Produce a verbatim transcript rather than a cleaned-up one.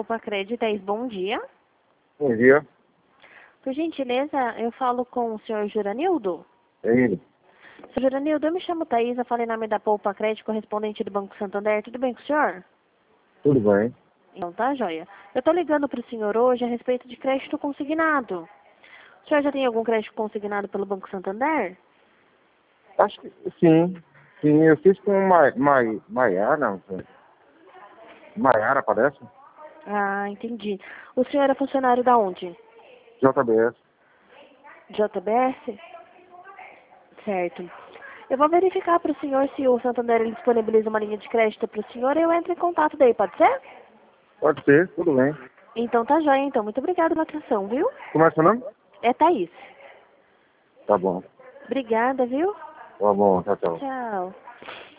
Poupa Créditos, bom dia. Bom dia, Por gentileza, eu falo com o senhor Juranildo? é ele. Senhor Juranildo, eu me chamo Thaisa, falei em nome da Poupa Crédito, correspondente do Banco Santander. Tudo bem com o senhor? Tudo bem? Então tá, joia. Eu tô ligando para o senhor hoje a respeito de crédito consignado. O senhor já tem algum crédito consignado pelo Banco Santander? Acho que sim. Sim, eu fiz com Mai, Mai, Maiara, não. Maiara, parece? Ah, entendi. O senhor é funcionário da onde? J B S. J B S? Certo. Eu vou verificar para o senhor se o Santander ele disponibiliza uma linha de crédito para o senhor e eu entro em contato daí, pode ser? Pode ser, tudo bem. Então tá joia, então. Muito obrigada pela atenção, viu? Como é seu nome? É Thaís. Tá bom. Obrigada, viu? Tá bom, tchau, tchau. Tchau.